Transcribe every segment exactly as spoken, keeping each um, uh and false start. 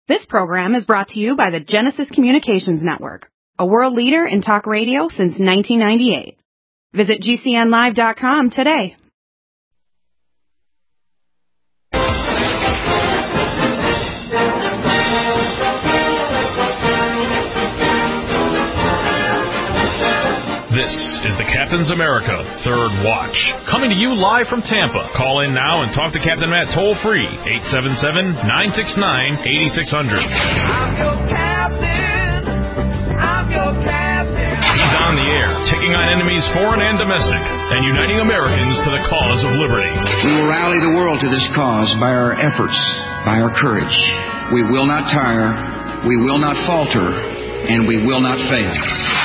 This program is brought to you by the Genesis Communications Network, a world leader in talk radio since nineteen ninety-eight. Visit G C N live dot com today. This is the Captain's America Third Watch, coming to you live from Tampa. Call in now and talk to Captain Matt toll-free, eight seven seven, nine six nine, eight six zero zero. I'm your captain. I'm your captain. He's on the air, taking on enemies foreign and domestic, and uniting Americans to the cause of liberty. We will rally the world to this cause by our efforts, by our courage. We will not tire, we will not falter, and we will not fail.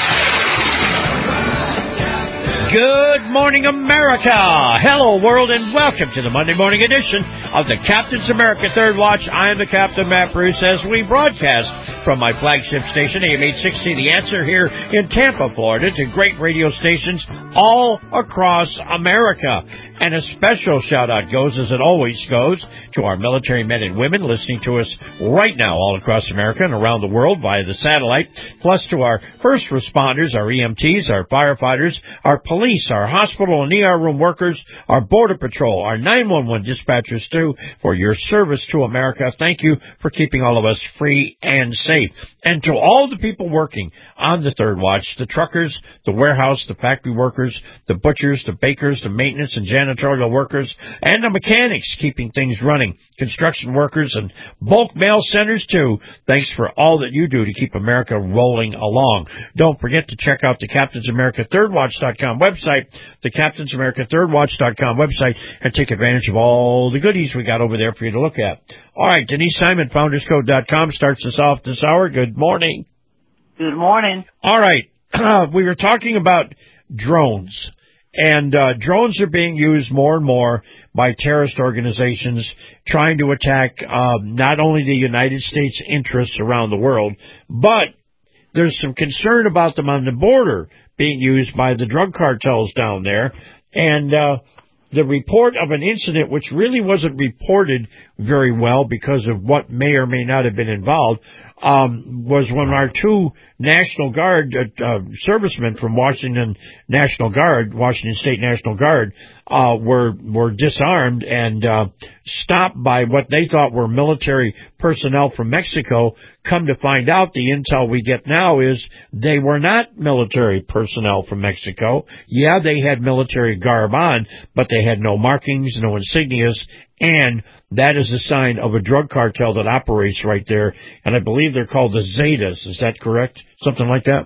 Good morning, America. Hello, world, and welcome to the Monday morning edition of the Captain's America Third Watch. I am the Captain, Matt Bruce, as we broadcast from my flagship station, A M eight sixty, The Answer, here in Tampa, Florida, to great radio stations all across America. And a special shout-out goes, as it always goes, to our military men and women listening to us right now all across America and around the world via the satellite, plus to our first responders, our E M Ts, our firefighters, our police, our hospital and E R room workers, our Border Patrol, our nine one one dispatchers, too, for your service to America. Thank you for keeping all of us free and safe. And to all the people working on the Third Watch, the truckers, the warehouse, the factory workers, the butchers, the bakers, the maintenance and janitorial workers, and the mechanics keeping things running, construction workers, and bulk mail centers, too. Thanks for all that you do to keep America rolling along. Don't forget to check out the Captain's America Third Watch dot com website, the Captain's America Third Watch dot com website, and take advantage of all the goodies we got over there for you to look at. All right, Denise Simon, Founders Code dot com, starts us off this hour. Good morning. Good morning. All right, we were talking about drones. And uh, drones are being used more and more by terrorist organizations trying to attack um, not only the United States interests around the world, but there's some concern about them on the border being used by the drug cartels down there. And uh, the report of an incident, which really wasn't reported very well because of what may or may not have been involved, um, was when our two National Guard uh, uh, servicemen from Washington National Guard, Washington State National Guard, uh, were were disarmed and uh, stopped by what they thought were military personnel from Mexico. Come to find out, the intel we get now is they were not military personnel from Mexico. Yeah, they had military garb on, but they had no markings, no insignias, and that is a sign of a drug cartel that operates right there, and I believe they're called the Zetas. Is that correct? Something like that?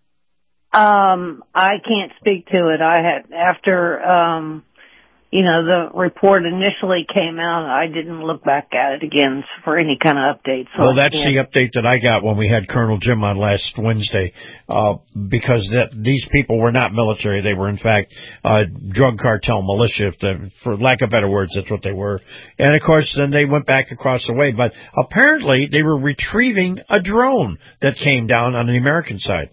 Um, I can't speak to it. I had, after, um, you know, the report initially came out, I didn't look back at it again for any kind of updates. So well, that's the update that I got when we had Colonel Jim on last Wednesday, uh, because that these people were not military. They were, in fact, uh, drug cartel militia, if the, for lack of better words, that's what they were. And, of course, then they went back across the way. But apparently they were retrieving a drone that came down on the American side.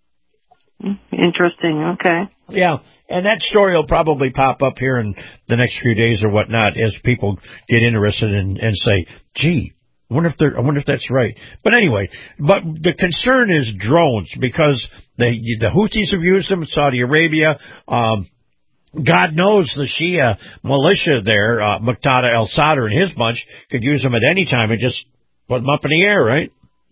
Interesting. Okay. Yeah. And that story will probably pop up here in the next few days or whatnot as people get interested in, and say, gee, I wonder if they're, I wonder if that's right. But anyway, but the concern is drones because they, the Houthis have used them in Saudi Arabia. Um, God knows the Shia militia there, uh, Muqtada al-Sadr and his bunch could use them at any time and just put them up in the air, right?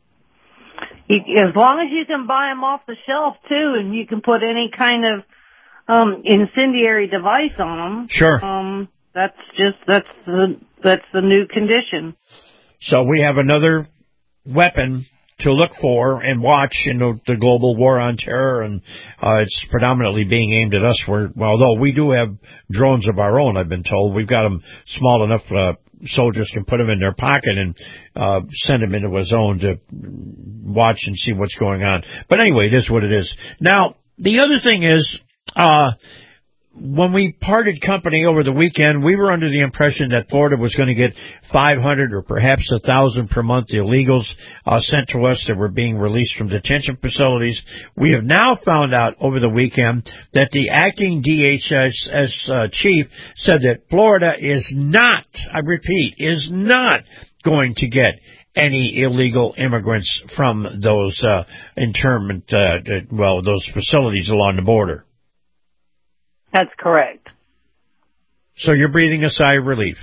As long as you can buy them off the shelf, too, and you can put any kind of Um, incendiary device on them. Sure. Um, that's just, that's the, that's the new condition. So we have another weapon to look for and watch in the, the global war on terror, and uh, it's predominantly being aimed at us. Where, well, although we do have drones of our own, I've been told. We've got them small enough uh, soldiers can put them in their pocket and uh, send them into a zone to watch and see what's going on. But anyway, it is what it is. Now, the other thing is, Uh, when we parted company over the weekend, we were under the impression that Florida was going to get five hundred or perhaps one thousand per month illegals uh, sent to us that were being released from detention facilities. We have now found out over the weekend that the acting D H S uh, chief said that Florida is not, I repeat, is not going to get any illegal immigrants from those uh, internment, uh, well, those facilities along the border. That's correct. So you're breathing a sigh of relief.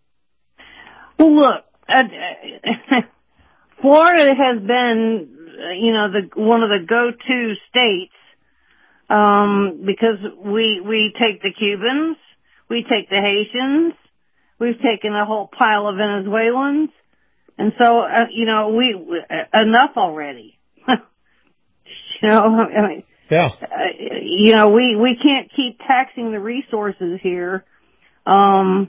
Well, look, uh, Florida has been, you know, the one of the go-to states um, because we we take the Cubans, we take the Haitians, we've taken a whole pile of Venezuelans, and so uh, you know we uh, enough already. you know, I mean, yeah, uh, you know we we can't keep taxing the resources here. Um,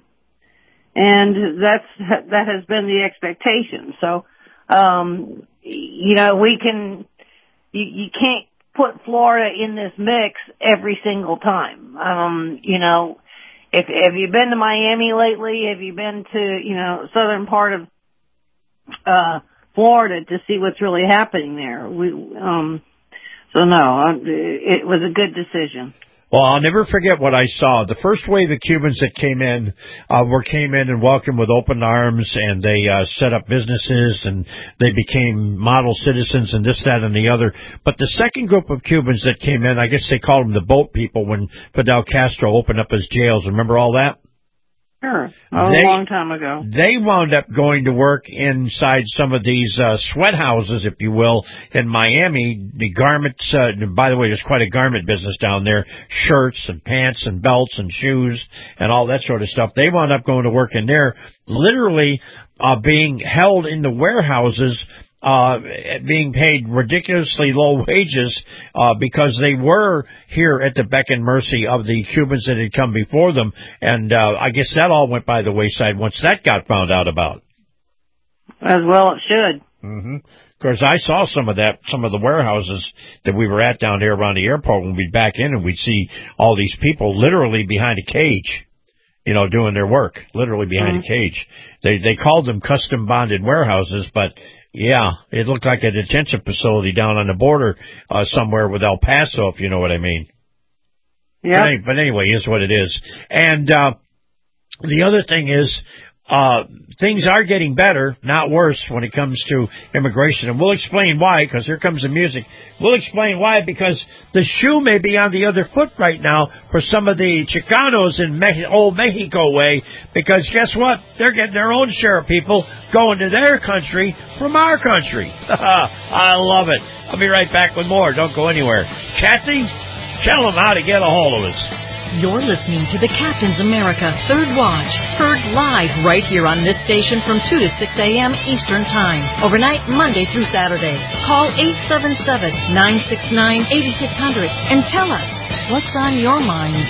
and that's, that has been the expectation. So, um, you know, we can, you, you can't put Florida in this mix every single time. Um, you know, if, have you been to Miami lately? Have you been to, you know, southern part of, uh, Florida to see what's really happening there? We, um, so no, it was a good decision. Well, I'll never forget what I saw. The first wave of Cubans that came in uh, were came in and welcomed with open arms, and they uh, set up businesses, and they became model citizens and this, that, and the other. But the second group of Cubans that came in, I guess they called them the boat people when Fidel Castro opened up his jails. Remember all that? Sure. Oh, they, a long time ago. They wound up going to work inside some of these uh, sweat houses, if you will, in Miami. The garments, uh, by the way, there's quite a garment business down there, shirts and pants and belts and shoes and all that sort of stuff. They wound up going to work in there, literally uh, being held in the warehouses, Uh, being paid ridiculously low wages uh, because they were here at the beck and mercy of the Cubans that had come before them. And uh, I guess that all went by the wayside once that got found out about. As well it should. Mm-hmm. Of course, I saw some of that, some of the warehouses that we were at down here around the airport when we'd back in, and we'd see all these people literally behind a cage, you know, doing their work, literally behind mm-hmm. a cage. They they called them custom bonded warehouses, but yeah, it looked like a detention facility down on the border uh, somewhere with El Paso, if you know what I mean. Yeah. But, but anyway, here's what it is. And uh, the other thing is, uh, things are getting better, not worse, when it comes to immigration. And we'll explain why, because here comes the music. We'll explain why, because the shoe may be on the other foot right now for some of the Chicanos in Me- old Mexico way, because guess what? They're getting their own share of people going to their country from our country. I love it. I'll be right back with more. Don't go anywhere. Kathy, tell them how to get a hold of us. You're listening to the Captain's America Third Watch, heard live right here on this station from two to six a.m. Eastern Time, overnight Monday through Saturday. Call eight seven seven, nine six nine, eight six zero zero and tell us what's on your mind.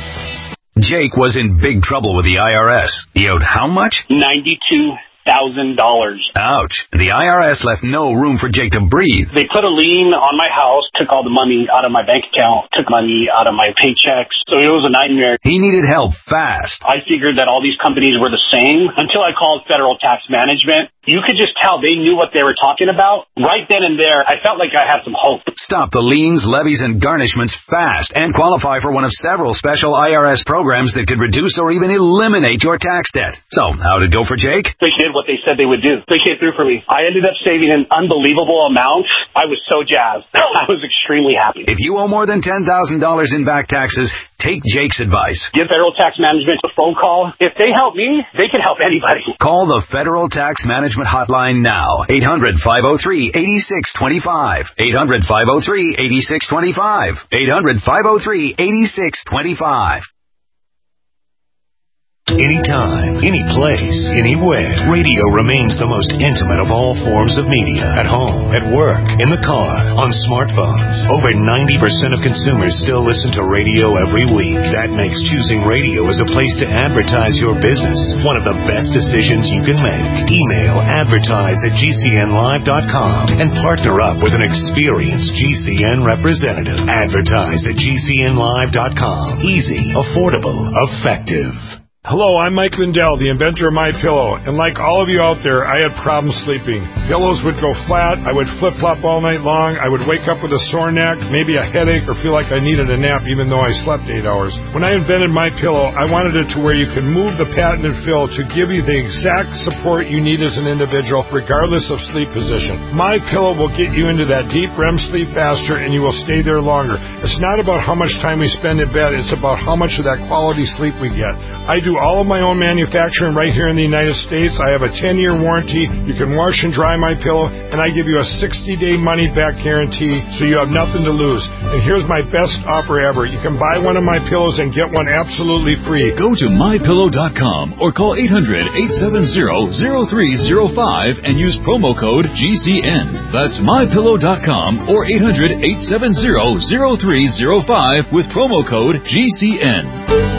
Jake was in big trouble with the I R S. He owed how much? ninety-two thousand dollars. Ouch. The I R S left no room for Jake to breathe. They put a lien on my house, took all the money out of my bank account, took money out of my paychecks. So it was a nightmare. He needed help fast. I figured that all these companies were the same until I called Federal Tax Management. You could just tell they knew what they were talking about. Right then and there, I felt like I had some hope. Stop the liens, levies, and garnishments fast and qualify for one of several special I R S programs that could reduce or even eliminate your tax debt. So, how did it go for Jake? They did what they said they would do. They came through for me. I ended up saving an unbelievable amount. I was so jazzed. I was extremely happy. If you owe more than ten thousand dollars in back taxes, take Jake's advice. Give Federal Tax Management a phone call. If they help me, they can help anybody. Call the Federal Tax Management Hotline now. eight hundred, five oh three, eight six two five. eight hundred, five oh three, eight six two five. eight hundred, five oh three, eight six two five. Anytime, any place, anywhere, radio remains the most intimate of all forms of media. At home, at work, in the car, on smartphones. Over ninety percent of consumers still listen to radio every week. That makes choosing radio as a place to advertise your business one of the best decisions you can make. Email advertise at G C N live dot com and partner up with an experienced G C N representative. Advertise at G C N live dot com. Easy, affordable, effective. Hello, I'm Mike Lindell, the inventor of MyPillow, and like all of you out there, I had problems sleeping. Pillows would go flat, I would flip-flop all night long, I would wake up with a sore neck, maybe a headache, or feel like I needed a nap even though I slept eight hours. When I invented MyPillow, I wanted it to where you could move the patented fill to give you the exact support you need as an individual, regardless of sleep position. MyPillow will get you into that deep R E M sleep faster, and you will stay there longer. It's not about how much time we spend in bed, it's about how much of that quality sleep we get. I do all of my own manufacturing right here in the United States. I have a ten-year warranty. You can wash and dry my pillow, and I give you a sixty-day money-back guarantee, so you have nothing to lose. And here's my best offer ever. You can buy one of my pillows and get one absolutely free. Go to my pillow dot com or call eight hundred, eight seven zero, zero three zero five and use promo code G C N. That's my pillow dot com or eight hundred, eight seven zero, zero three zero five with promo code G C N.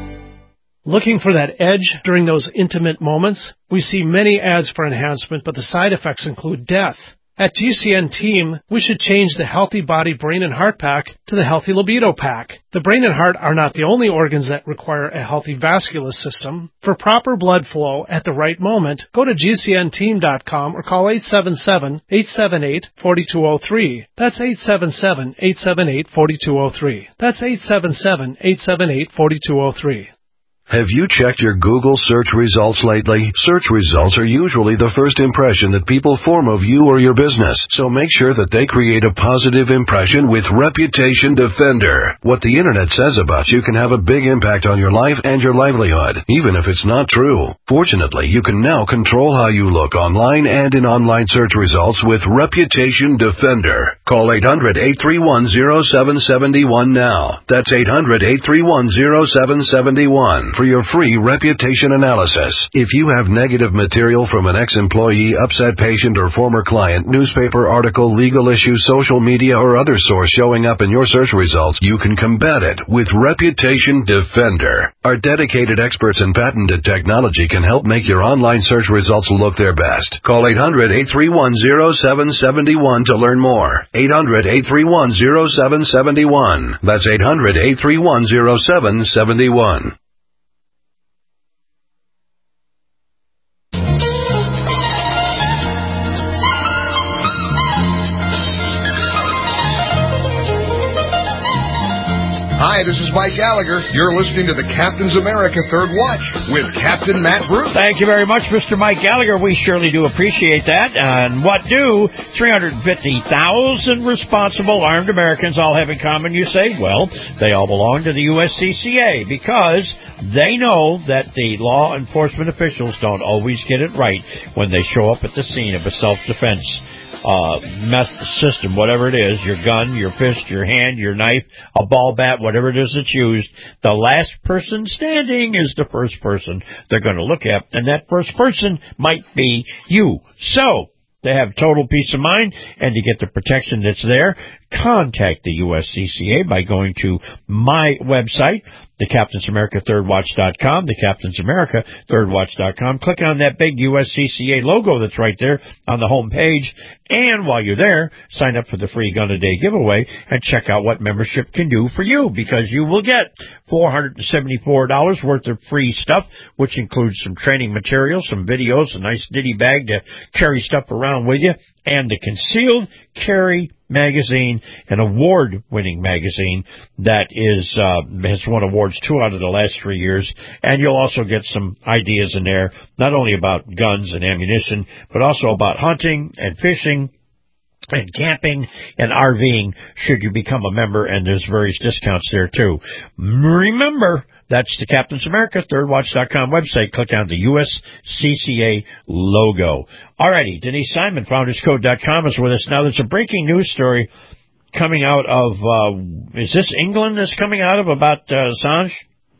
Looking for that edge during those intimate moments? We see many ads for enhancement, but the side effects include death. At G C N Team, we should change the Healthy Body, Brain, and Heart Pack to the Healthy Libido Pack. The brain and heart are not the only organs that require a healthy vascular system. For proper blood flow at the right moment, go to G C N team dot com or call eight seven seven, eight seven eight, four two zero three. That's eight seven seven, eight seven eight, four two zero three. That's eight seven seven, eight seven eight, four two zero three. Have you checked your Google search results lately? Search results are usually the first impression that people form of you or your business, so make sure that they create a positive impression with Reputation Defender. What the internet says about you can have a big impact on your life and your livelihood, even if it's not true. Fortunately, you can now control how you look online and in online search results with Reputation Defender. Call eight hundred, eight three one, zero seven seven one now. That's eight hundred, eight three one, zero seven seven one. For your free reputation analysis. If you have negative material from an ex-employee, upset patient, or former client, newspaper article, legal issue, social media, or other source showing up in your search results, you can combat it with Reputation Defender. Our dedicated experts in patented technology can help make your online search results look their best. Call eight hundred, eight three one, zero seven seven one to learn more. eight hundred, eight three one, zero seven seven one. That's eight hundred, eight three one, zero seven seven one. Hi, this is Mike Gallagher. You're listening to the Captain's America Third Watch with Captain Matt Bruce. Thank you very much, Mister Mike Gallagher. We surely do appreciate that. And what do three hundred fifty thousand responsible armed Americans all have in common, you say? Well, they all belong to the U S C C A because they know that the law enforcement officials don't always get it right when they show up at the scene of a self-defense Uh, meth system, whatever it is, your gun, your fist, your hand, your knife, a ball bat, whatever it is that's used, the last person standing is the first person they're going to look at, and that first person might be you. So, they have total peace of mind, and to get the protection that's there, contact the U S C C A by going to my website, the Captain's America Third Watch dot com, the Captain's America Third Watch dot com. Click on that big U S C C A logo that's right there on the home page, and while you're there, sign up for the free Gun a Day giveaway and check out what membership can do for you, because you will get four hundred seventy-four dollars worth of free stuff, which includes some training materials, some videos, a nice ditty bag to carry stuff around with you, and the Concealed Carry magazine, an award-winning magazine that is uh, has won awards two out of the last three years. And you'll also get some ideas in there, not only about guns and ammunition, but also about hunting and fishing and camping and RVing should you become a member, and there's various discounts there too. Remember, that's the Captain's America Third Watch dot com website. Click on the U S C C A logo. Alrighty, Denise Simon, founders code dot com, is with us now. There's a breaking news story coming out of, uh, is this England that's coming out of about uh, Assange?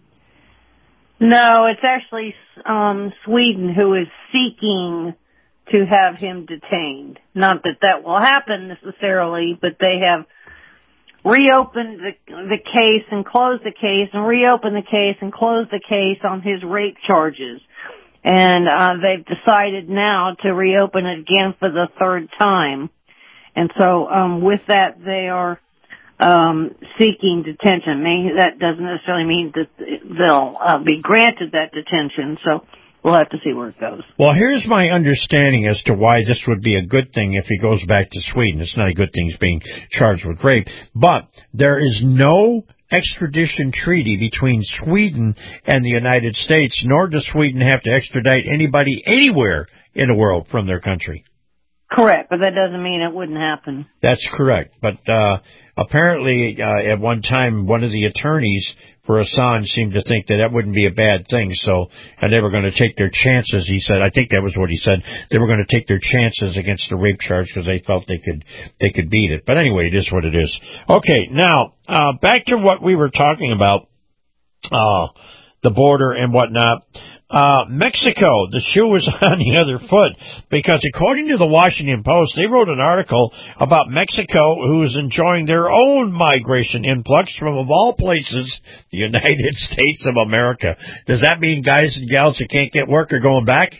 No, it's actually um, Sweden who is seeking to have him detained. Not that that will happen necessarily, but they have reopened the, the case and closed the case and reopened the case and closed the case on his rape charges. And uh, they've decided now to reopen it again for the third time. And so um, with that, they are um, seeking detention. Maybe that doesn't necessarily mean that they'll uh, be granted that detention. So we'll have to see where it goes. Well, here's my understanding as to why this would be a good thing if he goes back to Sweden. It's not a good thing he's being charged with rape, but there is no extradition treaty between Sweden and the United States, nor does Sweden have to extradite anybody anywhere in the world from their country. Correct, but that doesn't mean it wouldn't happen. That's correct. But uh apparently, uh, at one time, one of the attorneys for Assange seemed to think that that wouldn't be a bad thing, so, and they were going to take their chances, he said. I think that was what he said. They were going to take their chances against the rape charge because they felt they could, they could beat it. But anyway, it is what it is. Okay, now, uh, back to what we were talking about, uh, the border and whatnot. Uh, Mexico, the shoe was on the other foot because according to the Washington Post, they wrote an article about Mexico who is enjoying their own migration influx from, of all places, the United States of America. Does that mean guys and gals who can't get work are going back?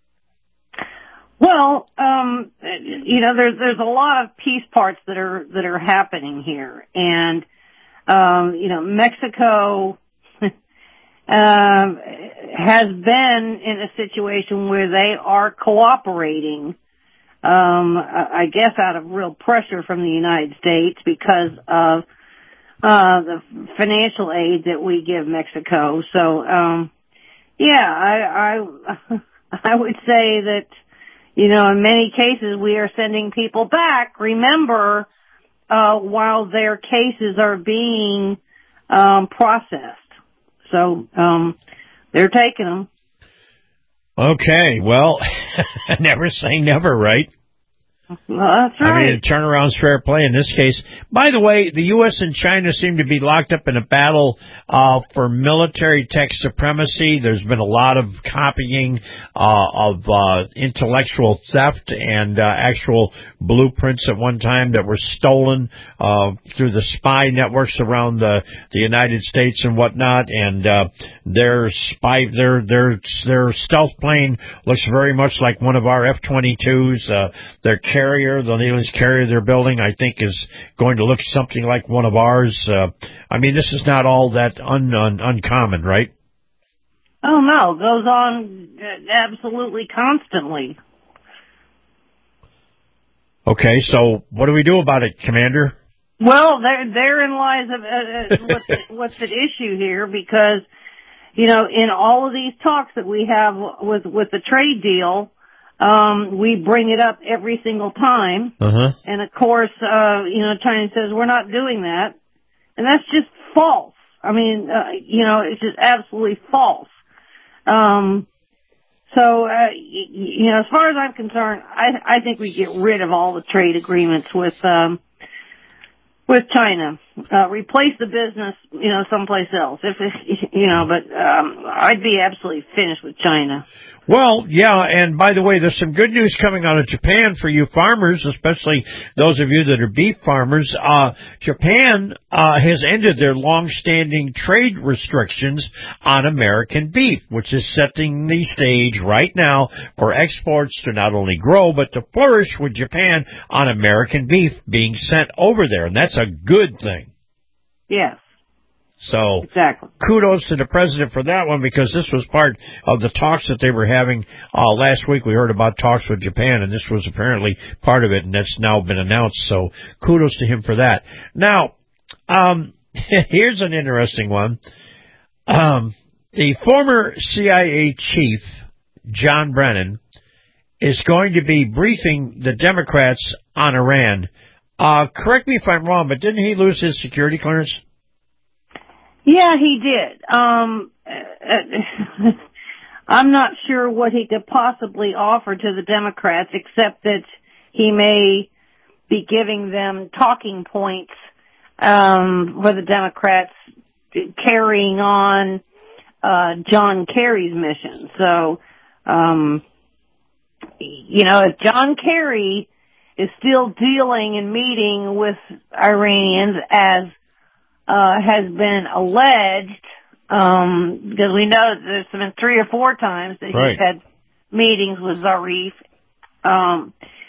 Well, um, you know, there's, there's a lot of piece parts that are, that are happening here. And, um, you know, Mexico, Um, has been in a situation where they are cooperating, um, I guess out of real pressure from the United States because of, uh, the financial aid that we give Mexico. So, um, yeah, I, I, I would say that, you know, in many cases we are sending people back, remember, uh, while their cases are being, um, processed. So, um, they're taking them. Okay, well, never say never, right? Well, that's right. I mean, turnaround's fair play in this case. By the way, the U S and China seem to be locked up in a battle uh, for military tech supremacy. There's been a lot of copying uh, of uh, intellectual theft and uh, actual blueprints at one time that were stolen uh, through the spy networks around the, the United States and whatnot. And uh, their spy, their their their stealth plane looks very much like one of our F twenty-twos. Uh, their carrier, the latest carrier they're building, I think is going to look something like one of ours. Uh, I mean, this is not all that un, un, uncommon, right? Oh, no. It goes on absolutely constantly. Okay, so what do we do about it, Commander? Well, there, therein lies a, a, what's, the, what's at issue here because, you know, in all of these talks that we have with, with the trade deal, Um, we bring it up every single time. Uh-huh. And of course, uh, you know, China says we're not doing that. And that's just false. I mean, uh, you know, it's just absolutely false. Um, so, uh, y- you know, as far as I'm concerned, I, I think we get rid of all the trade agreements with, um, with China. Uh, replace the business, you know, someplace else. If it, you know, but, um, I'd be absolutely finished with China. Well, yeah, and by the way, there's some good news coming out of Japan for you farmers, especially those of you that are beef farmers. Uh, Japan, uh, has ended their long-standing trade restrictions on American beef, which is setting the stage right now for exports to not only grow, but to flourish with Japan on American beef being sent over there, and that's a good thing. Yes. So, exactly. Kudos to the president for that one because this was part of the talks that they were having. Uh, last week we heard about talks with Japan, and this was apparently part of it, and that's now been announced. So, kudos to him for that. Now, um, here's an interesting one. Um, the former C I A chief, John Brennan, is going to be briefing the Democrats on Iran. Uh, correct me if I'm wrong, but didn't he lose his security clearance? Yeah, he did. Um, I'm not sure what he could possibly offer to the Democrats except that he may be giving them talking points um, for the Democrats carrying on uh, John Kerry's mission. So, um, you know, if John Kerry is still dealing and meeting with Iranians as Uh, has been alleged, um, because we know that there's been three or four times that right. he's had meetings with Zarif. Um,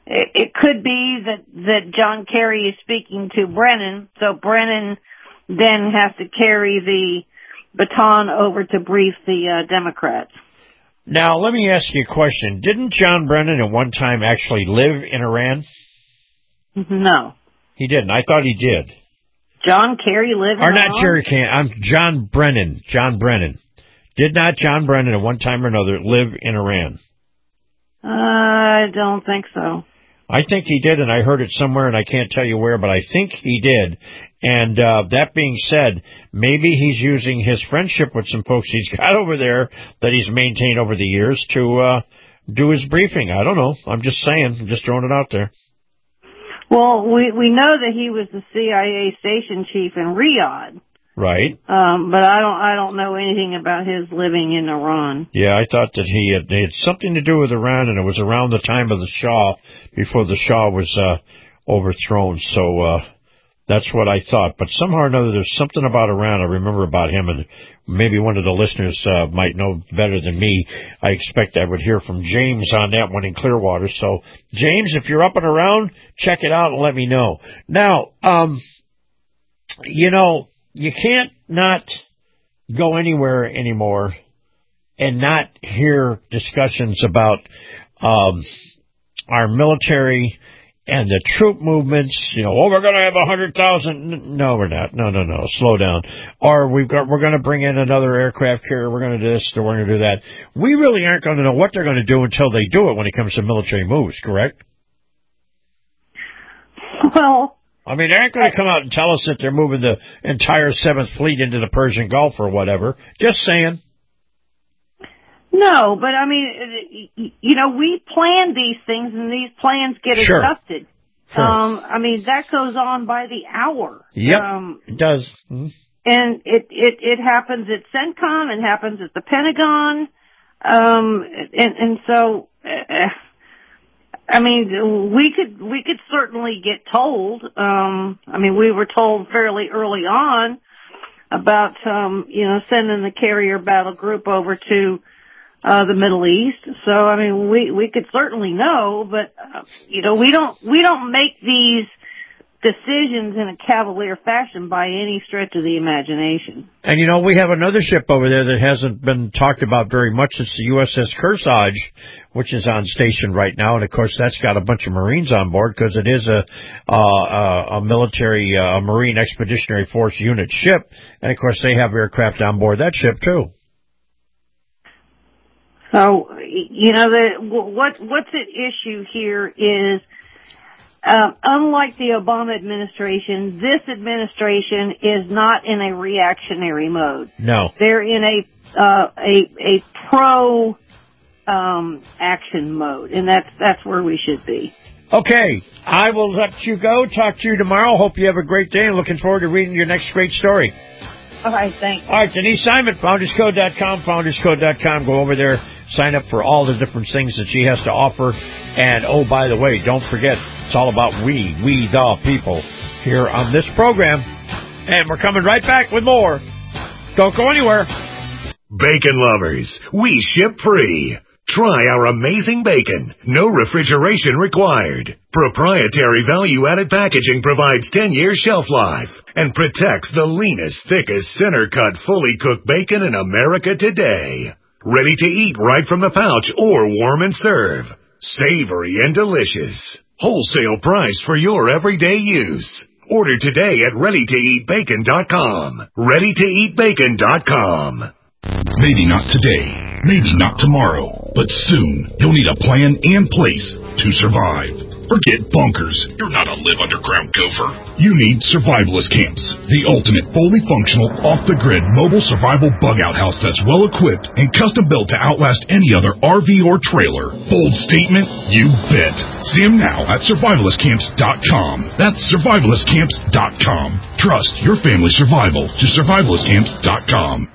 it, it could be that, that John Kerry is speaking to Brennan, so Brennan then has to carry the baton over to brief the uh, Democrats. Now, let me ask you a question. Didn't John Brennan at one time actually live in Iran? No. He didn't. I thought he did. John Kerry lived in Or not Iran? Jerry Can. I'm John Brennan. John Brennan. Did not John Brennan at one time or another live in Iran? Uh, I don't think so. I think he did, and I heard it somewhere, and I can't tell you where, but I think he did. And uh, that being said, maybe he's using his friendship with some folks he's got over there that he's maintained over the years to uh, do his briefing. I don't know. I'm just saying. I'm just throwing it out there. Well, we we know that he was the C I A station chief in Riyadh. Right. Um, but I don't I don't know anything about his living in Iran. Yeah, I thought that he had, they had something to do with Iran, and it was around the time of the Shah, before the Shah was uh, overthrown. So uh, that's what I thought. But somehow or another, there's something about Iran I remember about him, and maybe one of the listeners uh, might know better than me. I expect I would hear from James on that one in Clearwater. So, James, if you're up and around, check it out and let me know. Now, um, you know, you can't not go anywhere anymore and not hear discussions about um, our military and the troop movements. You know, oh, we're going to have a hundred thousand. No, we're not. No, no, no. Slow down. Or we've got we're going to bring in another aircraft carrier. We're going to do this or we're going to do that. We really aren't going to know what they're going to do until they do it when it comes to military moves. Correct? Well. I mean, they aren't going to come out and tell us that they're moving the entire Seventh Fleet into the Persian Gulf or whatever. Just saying. No, but I mean, you know, we plan these things and these plans get Sure. adjusted. Sure. Um, I mean, that goes on by the hour. Yep, Um, it does. Mm-hmm. and it, it, it happens at CENTCOM, it happens at the Pentagon, um, and, and so, uh, I mean, we could, we could certainly get told, um, I mean, we were told fairly early on about, um, you know, sending the carrier battle group over to, uh, the Middle East. So, I mean, we, we could certainly know, but, uh, you know, we don't, we don't make these decisions in a cavalier fashion by any stretch of the imagination. And, you know, we have another ship over there that hasn't been talked about very much. It's the U S S Kearsarge, which is on station right now. And, of course, that's got a bunch of Marines on board because it is a uh, a military, uh, a Marine Expeditionary Force unit ship. And, of course, they have aircraft on board that ship, too. So, you know, the, what what's at issue here is, Uh, unlike the Obama administration, this administration is not in a reactionary mode. No. They're in a, uh, a, a pro, um, action mode, and that's, that's where we should be. Okay. I will let you go. Talk to you tomorrow. Hope you have a great day and looking forward to reading your next great story. All right, thanks. All right, Denise Simon, founders code dot com, founders code dot com. Go over there, sign up for all the different things that she has to offer. And, oh, by the way, don't forget, it's all about we, we the people here on this program. And we're coming right back with more. Don't go anywhere. Bacon lovers, we ship free. Try our amazing bacon. No refrigeration required. Proprietary value-added packaging provides ten-year shelf life and protects the leanest, thickest, center-cut, fully cooked bacon in America today. Ready to eat right from the pouch or warm and serve. Savory and delicious. Wholesale price for your everyday use. Order today at ready to eat bacon dot com. ready to eat bacon dot com. Maybe not today, maybe not tomorrow, but soon you'll need a plan and place to survive. Forget bunkers. You're not a live underground gopher. You need Survivalist Camps, the ultimate fully functional, off-the-grid mobile survival bug-out house that's well-equipped and custom-built to outlast any other R V or trailer. Bold statement? You bet. See them now at survivalist camps dot com. That's survivalist camps dot com. Trust your family's survival to survivalist camps dot com.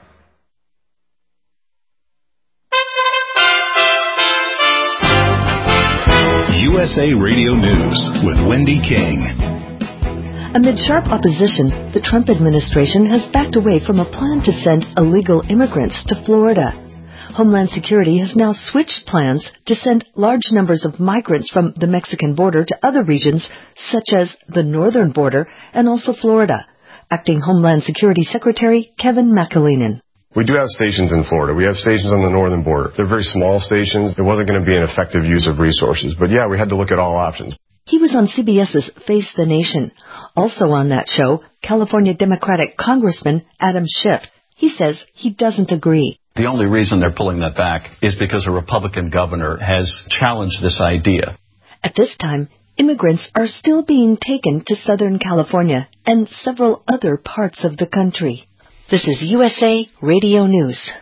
U S A Radio News with Wendy King. Amid sharp opposition, the Trump administration has backed away from a plan to send illegal immigrants to Florida. Homeland Security has now switched plans to send large numbers of migrants from the Mexican border to other regions, such as the northern border and also Florida. Acting Homeland Security Secretary Kevin McAleenan. We do have stations in Florida. We have stations on the northern border. They're very small stations. It wasn't going to be an effective use of resources. But yeah, we had to look at all options. He was on CBS's Face the Nation. Also on that show, California Democratic Congressman Adam Schiff. He says he doesn't agree. The only reason they're pulling that back is because a Republican governor has challenged this idea. At this time, immigrants are still being taken to Southern California and several other parts of the country. This is U S A Radio News.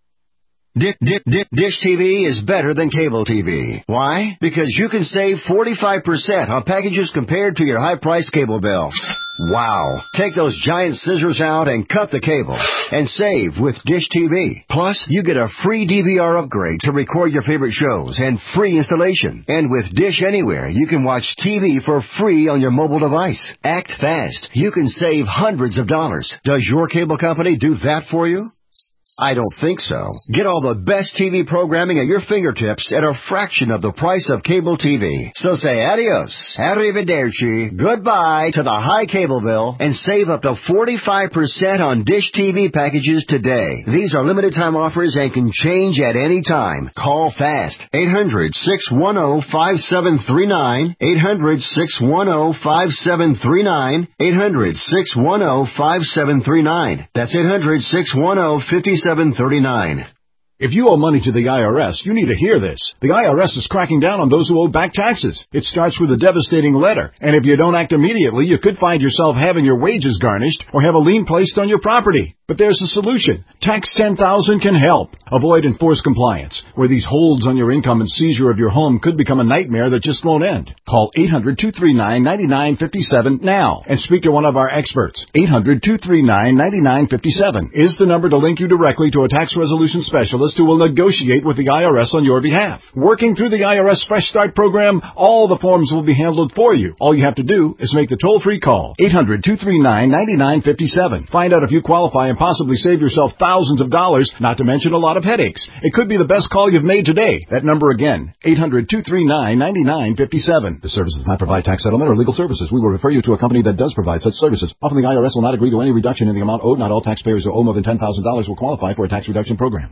Dish, dish, dish T V is better than cable T V. Why? Because you can save forty-five percent on packages compared to your high-priced cable bill. Wow. Take those giant scissors out and cut the cable and save with Dish T V. Plus, you get a free D V R upgrade to record your favorite shows and free installation. And with Dish Anywhere, you can watch T V for free on your mobile device. Act fast. You can save hundreds of dollars. Does your cable company do that for you? I don't think so. Get all the best T V programming at your fingertips at a fraction of the price of cable T V. So say adios, arrivederci, goodbye to the high cable bill and save up to forty-five percent on Dish T V packages today. These are limited time offers and can change at any time. Call fast. eight hundred, six one zero, five seven three nine. eight hundred, six one zero, five seven three nine. eight hundred, six one zero, five seven three nine. That's eight hundred, six one zero, five seven three nine. If you owe money to the I R S, you need to hear this. The I R S is cracking down on those who owe back taxes. It starts with a devastating letter, and if you don't act immediately, you could find yourself having your wages garnished or have a lien placed on your property. But there's a solution. Tax ten thousand can help. Avoid enforced compliance, where these holds on your income and seizure of your home could become a nightmare that just won't end. Call eight hundred, two three nine, nine nine five seven now and speak to one of our experts. eight hundred, two three nine, nine nine five seven is the number to link you directly to a tax resolution specialist who will negotiate with the I R S on your behalf. Working through the I R S Fresh Start program, all the forms will be handled for you. All you have to do is make the toll-free call. eight hundred, two three nine, nine nine five seven. Find out if you qualify and possibly save yourself thousands of dollars, not to mention a lot of headaches. It could be the best call you've made today. That number again, eight hundred, two three nine, nine nine five seven. The service does not provide tax settlement or legal services. We will refer you to a company that does provide such services. Often the I R S will not agree to any reduction in the amount owed. Not all taxpayers who owe more than ten thousand dollars will qualify for a tax reduction program.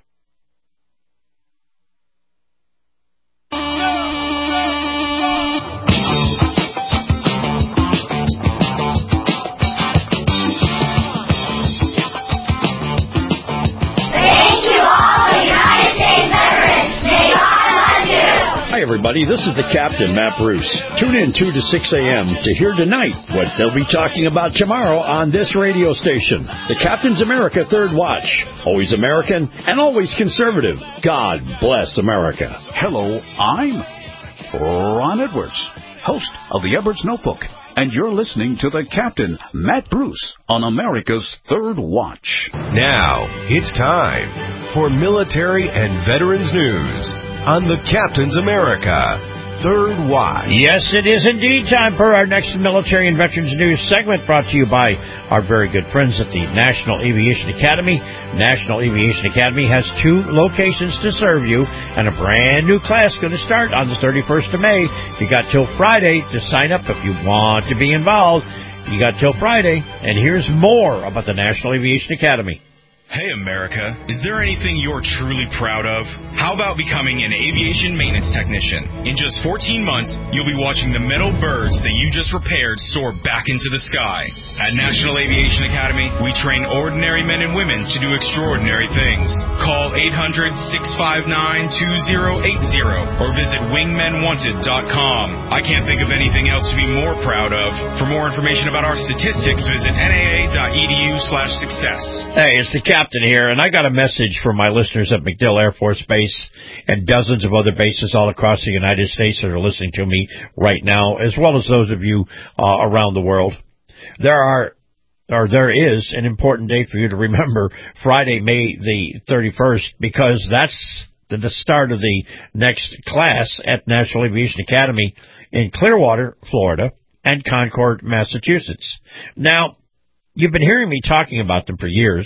Hi, everybody. This is the Captain, Matt Bruce. Tune in two to six a.m. to hear tonight what they'll be talking about tomorrow on this radio station. The Captain's America Third Watch. Always American and always conservative. God bless America. Hello, I'm Ron Edwards, host of the Edwards Notebook, and you're listening to the Captain, Matt Bruce, on America's Third Watch. Now, it's time for military and veterans news on the Captain's America Third Watch. Yes, it is indeed time for our next military and veterans news segment, brought to you by our very good friends at the National Aviation Academy. National Aviation Academy has two locations to serve you, and a brand new class going to start on the thirty-first of May. You got till Friday to sign up if you want to be involved. You got till Friday, and here's more about the National Aviation Academy. Hey, America, is there anything you're truly proud of? How about becoming an aviation maintenance technician? In just fourteen months, you'll be watching the metal birds that you just repaired soar back into the sky. At National Aviation Academy, we train ordinary men and women to do extraordinary things. Call eight hundred, six five nine, two zero eight zero or visit wingmen wanted dot com. I can't think of anything else to be more proud of. For more information about our statistics, visit N A A dot E D U slash success. Hey, it's the Captain here, and I got a message from my listeners at MacDill Air Force Base and dozens of other bases all across the United States that are listening to me right now, as well as those of you uh, around the world. There are, or there is, an important date for you to remember, Friday, May the thirty-first, because that's the, the start of the next class at National Aviation Academy in Clearwater, Florida, and Concord, Massachusetts. Now, you've been hearing me talking about them for years.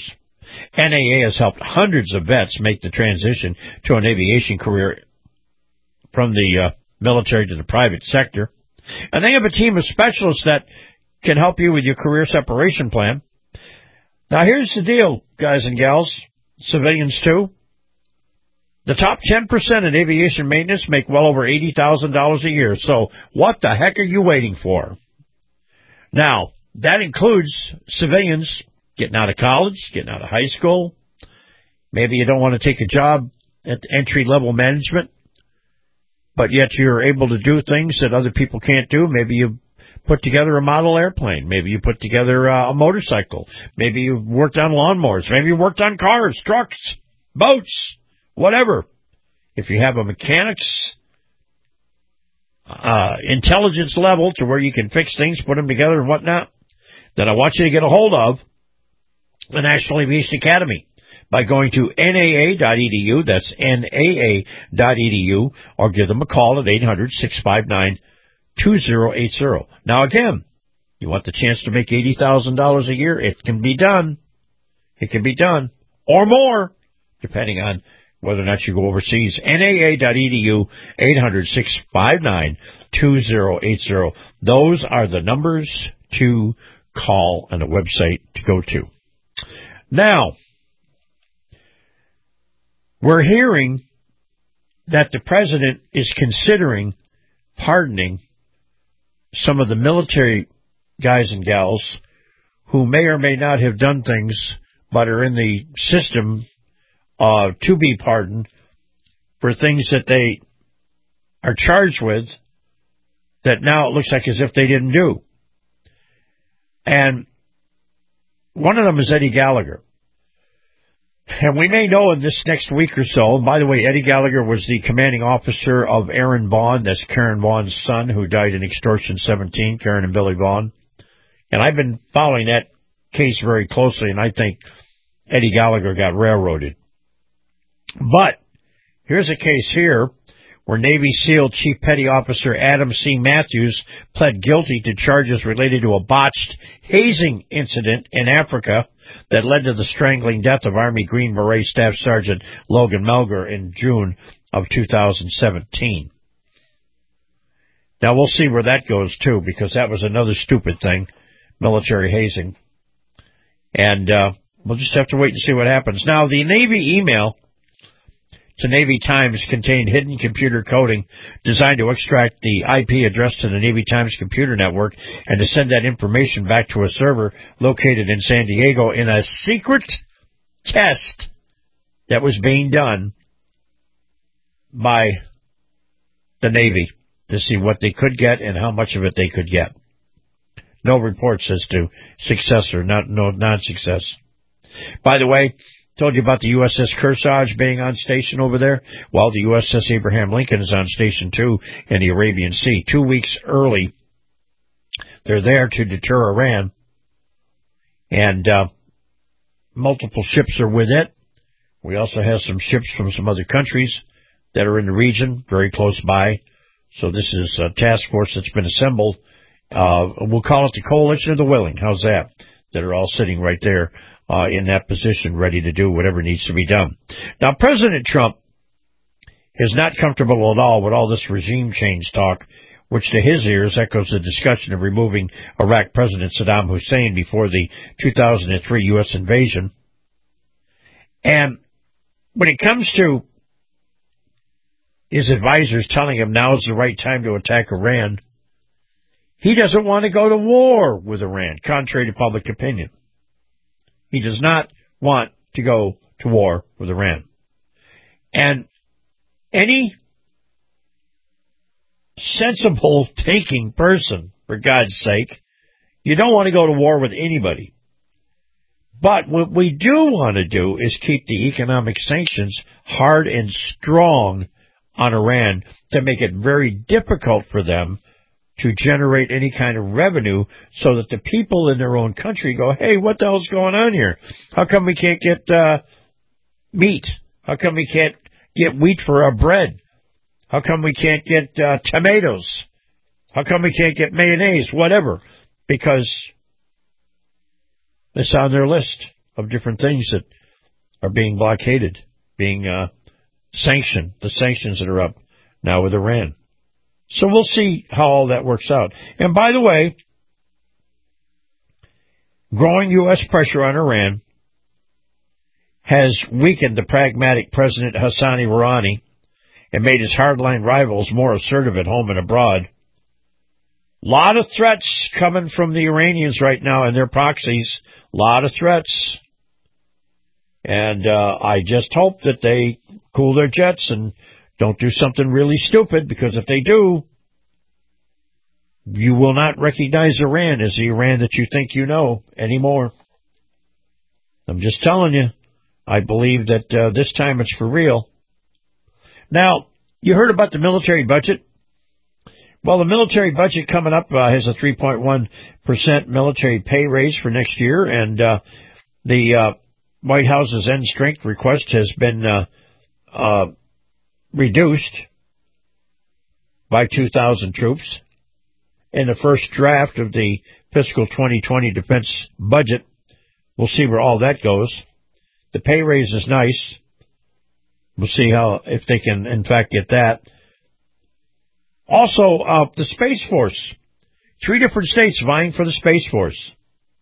N A A has helped hundreds of vets make the transition to an aviation career from the uh, military to the private sector. And they have a team of specialists that can help you with your career separation plan. Now, here's the deal, guys and gals, civilians too. The top ten percent in aviation maintenance make well over eighty thousand dollars a year. So what the heck are you waiting for? Now, that includes civilians getting out of college, getting out of high school. Maybe you don't want to take a job at entry-level management, but yet you're able to do things that other people can't do. Maybe you put together a model airplane. Maybe you put together uh, a motorcycle. Maybe you worked on lawnmowers. Maybe you worked on cars, trucks, boats, whatever. If you have a mechanic's uh, intelligence level to where you can fix things, put them together and whatnot, then I want you to get a hold of the National Aviation Academy by going to N A A dot E D U. That's N A A dot E D U, or give them a call at eight hundred, six five nine, two zero eight zero. Now, again, you want the chance to make eighty thousand dollars a year? It can be done. It can be done. Or more, depending on whether or not you go overseas. N A A dot E D U, eight hundred, six five nine, two zero eight zero. Those are the numbers to call and a website to go to. Now, we're hearing that the president is considering pardoning some of the military guys and gals who may or may not have done things but are in the system uh, to be pardoned for things that they are charged with that now it looks like as if they didn't do. And one of them is Eddie Gallagher. And we may know in this next week or so, and by the way, Eddie Gallagher was the commanding officer of Aaron Vaughn. That's Karen Vaughn's son, who died in Extortion seventeen, Karen and Billy Vaughn. And I've been following that case very closely, and I think Eddie Gallagher got railroaded. But here's a case here where Navy SEAL Chief Petty Officer Adam C. Matthews pled guilty to charges related to a botched hazing incident in Africa that led to the strangling death of Army Green Beret Staff Sergeant Logan Melger in June of two thousand seventeen. Now, we'll see where that goes, too, because that was another stupid thing, military hazing. And uh, we'll just have to wait and see what happens. Now, the Navy email to Navy Times contained hidden computer coding designed to extract the I P address to the Navy Times computer network and to send that information back to a server located in San Diego in a secret test that was being done by the Navy to see what they could get and how much of it they could get. No reports as to success or not, no non-success. By the way, told you about the U S S Kearsarge being on station over there. Well, the U S S Abraham Lincoln is on station, too, in the Arabian Sea. Two weeks early, they're there to deter Iran. And uh, multiple ships are with it. We also have some ships from some other countries that are in the region, very close by. So this is a task force that's been assembled. Uh, we'll call it the Coalition of the Willing. How's that? That are all sitting right there uh, in that position, ready to do whatever needs to be done. Now, President Trump is not comfortable at all with all this regime change talk, which to his ears echoes the discussion of removing Iraq President Saddam Hussein before the two thousand three U S invasion. And when it comes to his advisors telling him now is the right time to attack Iran, he doesn't want to go to war with Iran, contrary to public opinion. He does not want to go to war with Iran. And any sensible thinking person, for God's sake, you don't want to go to war with anybody. But what we do want to do is keep the economic sanctions hard and strong on Iran to make it very difficult for them to generate any kind of revenue so that the people in their own country go, hey, what the hell's going on here? How come we can't get uh, meat? How come we can't get wheat for our bread? How come we can't get uh, tomatoes? How come we can't get mayonnaise? Whatever. Because it's on their list of different things that are being blockaded, being uh, sanctioned, the sanctions that are up now with Iran. So we'll see how all that works out. And by the way, growing U S pressure on Iran has weakened the pragmatic President Hassani Rouhani and made his hardline rivals more assertive at home and abroad. A lot of threats coming from the Iranians right now and their proxies. A lot of threats. And uh, I just hope that they cool their jets and don't do something really stupid, because if they do, you will not recognize Iran as the Iran that you think you know anymore. I'm just telling you. I believe that uh, this time it's for real. Now, you heard about the military budget? Well, the military budget coming up uh, has a three point one percent military pay raise for next year, and uh, the uh, White House's end strength request has been uh, uh, reduced by two thousand troops. In the first draft of the fiscal twenty twenty defense budget, we'll see where all that goes. The pay raise is nice. We'll see how, if they can, in fact, get that. Also, uh, the Space Force. Three different states vying for the Space Force.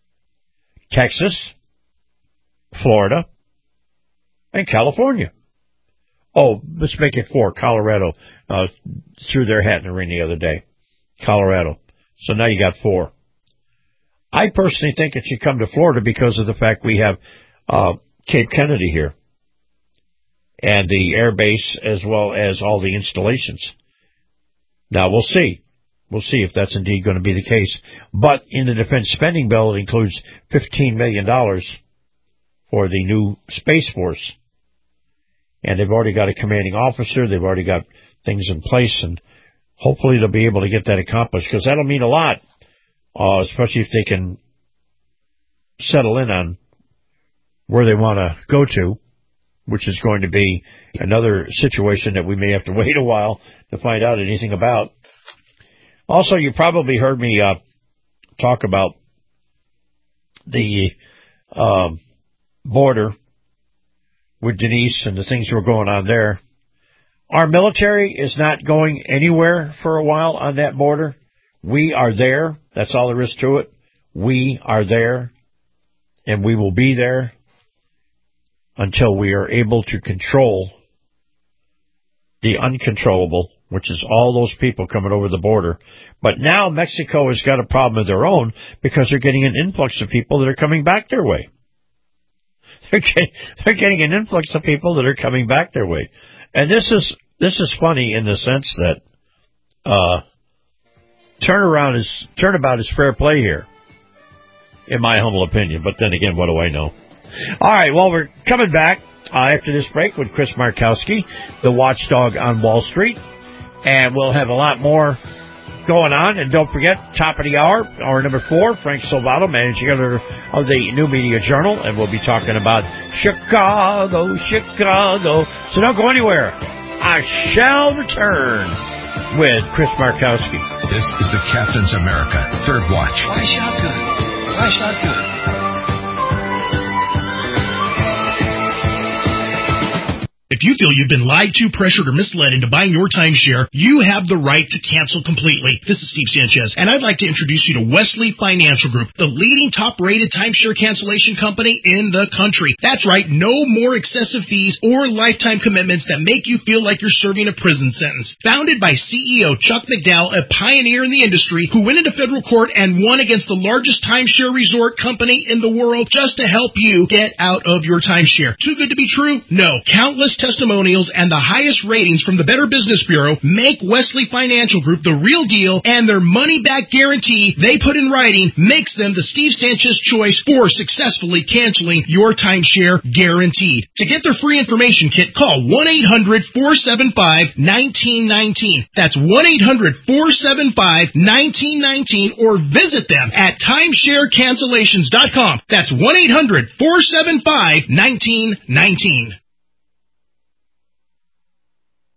Texas, Florida, and California. Oh, let's make it four. Colorado uh, threw their hat in the ring the other day. Colorado. So now you got four. I personally think it should come to Florida because of the fact we have uh, Cape Kennedy here, and the air base as well as all the installations. Now, we'll see. We'll see if that's indeed going to be the case. But in the defense spending bill, it includes fifteen million dollars for the new Space Force. And they've already got a commanding officer. They've already got things in place, and hopefully they'll be able to get that accomplished, because that'll mean a lot, uh, especially if they can settle in on where they want to go to, which is going to be another situation that we may have to wait a while to find out anything about. Also, you probably heard me uh, talk about the uh, border with Denise and the things that were going on there. Our military is not going anywhere for a while on that border. We are there. That's all there is to it. We are there, and we will be there until we are able to control the uncontrollable, which is all those people coming over the border. But now Mexico has got a problem of their own because they're getting an influx of people that are coming back their way. They're getting, they're getting an influx of people that are coming back their way. And this is this is funny in the sense that uh, turnaround is turnabout is fair play here, in my humble opinion. But then again, what do I know? All right, well, we're coming back uh, after this break with Chris Markowski, the watchdog on Wall Street, and we'll have a lot more going on. And don't forget, top of the hour, hour number four, Frank Salvato, managing editor of the New Media Journal, and we'll be talking about Chicago, Chicago. So don't go anywhere. I shall return with Chris Markowski. This is the Captain's America Third Watch. Why shotgun? Why shotgun? If you feel you've been lied to, pressured, or misled into buying your timeshare, you have the right to cancel completely. This is Steve Sanchez, and I'd like to introduce you to Wesley Financial Group, the leading top-rated timeshare cancellation company in the country. That's right, no more excessive fees or lifetime commitments that make you feel like you're serving a prison sentence. Founded by C E O Chuck McDowell, a pioneer in the industry who went into federal court and won against the largest timeshare resort company in the world just to help you get out of your timeshare. Too good to be true? No. Countless testimonials and the highest ratings from the Better Business Bureau make Wesley Financial Group the real deal, and their money-back guarantee they put in writing makes them the Steve Sanchez choice for successfully canceling your timeshare guaranteed. To get their free information kit, call one eight hundred four seven five one nine one nine. That's one eight hundred four seven five one nine one nine, or visit them at timeshare cancellations dot com. That's one eight hundred four seven five one nine one nine.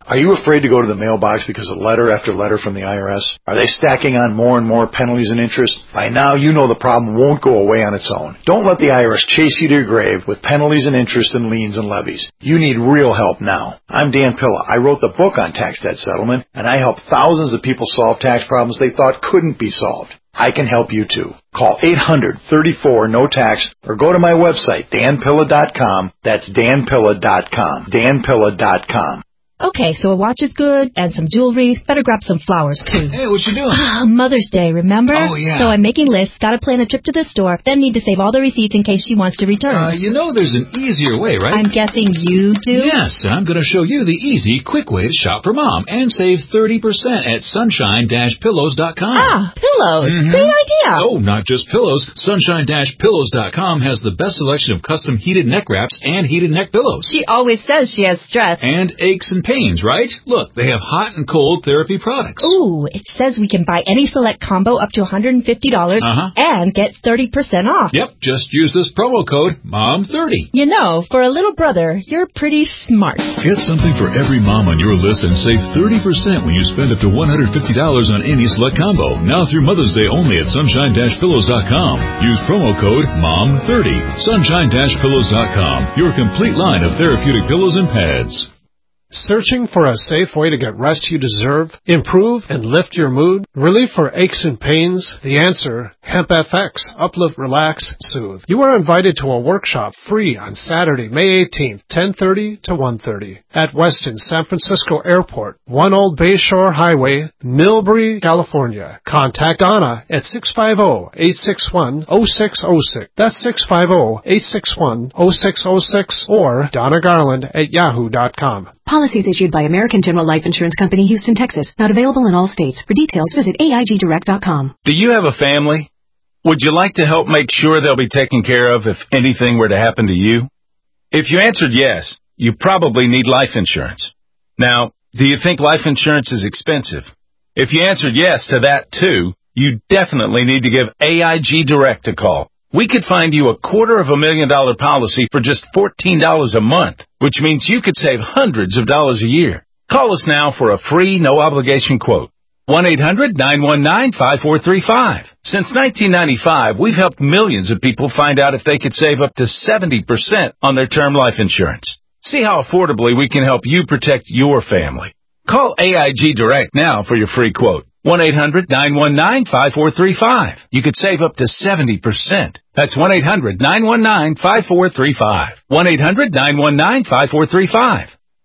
Are you afraid to go to the mailbox because of letter after letter from the I R S? Are they stacking on more and more penalties and interest? By now, you know the problem won't go away on its own. Don't let the I R S chase you to your grave with penalties and interest and liens and levies. You need real help now. I'm Dan Pilla. I wrote the book on tax debt settlement, and I help thousands of people solve tax problems they thought couldn't be solved. I can help you too. Call eight hundred, thirty-four, no tax or go to my website, dan pilla dot com. That's dan pilla dot com. dan pilla dot com. Okay, so a watch is good, and some jewelry. Better grab some flowers, too. Hey, what you doing? Mother's Day, remember? Oh, yeah. So I'm making lists, gotta plan a trip to the store, then need to save all the receipts in case she wants to return. Uh, you know there's an easier way, right? I'm guessing you do? Yes, I'm going to show you the easy, quick way to shop for Mom and save thirty percent at sunshine dash pillows dot com. Ah, pillows. Mm-hmm. Great idea. Oh, not just pillows. sunshine dash pillows dot com has the best selection of custom heated neck wraps and heated neck pillows. She always says she has stress. And aches and pains, right? Look, they have hot and cold therapy products. Ooh, it says we can buy any select combo up to one hundred fifty dollars uh-huh. and get thirty percent off. Yep, just use this promo code mom thirty. You know, for a little brother, you're pretty smart. Get something for every mom on your list and save thirty percent when you spend up to one hundred fifty dollars on any select combo. Now through Mother's Day only at sunshine dash pillows dot com. Use promo code mom thirty. sunshine dash pillows dot com. Your complete line of therapeutic pillows and pads. Searching for a safe way to get rest you deserve, improve and lift your mood, relief for aches and pains? The answer, HempFX, Uplift, Relax, Soothe. You are invited to a workshop free on Saturday, May eighteenth, ten thirty to one thirty at Westin San Francisco Airport, one Old Bayshore Highway, Millbury, California. Contact Donna at six five zero, eight six one, zero six zero six. That's six five zero, eight six one, zero six zero six or Donna Garland at yahoo dot com. Policies issued by American General Life Insurance Company, Houston, Texas. Not available in all states. For details, visit A I G direct dot com. Do you have a family? Would you like to help make sure they'll be taken care of if anything were to happen to you? If you answered yes, you probably need life insurance. Now, do you think life insurance is expensive? If you answered yes to that too, you definitely need to give A I G Direct a call. We could find you a quarter of a million dollar policy for just fourteen dollars a month, which means you could save hundreds of dollars a year. Call us now for a free, no-obligation quote. one eight hundred, nine one nine, five four three five. Since nineteen ninety-five, we've helped millions of people find out if they could save up to seventy percent on their term life insurance. See how affordably we can help you protect your family. Call A I G Direct now for your free quote. one eight hundred, nine one nine, five four three five. You could save up to seventy percent. That's one eight hundred, nine one nine, five four three five. one eight hundred, nine one nine, five four three five.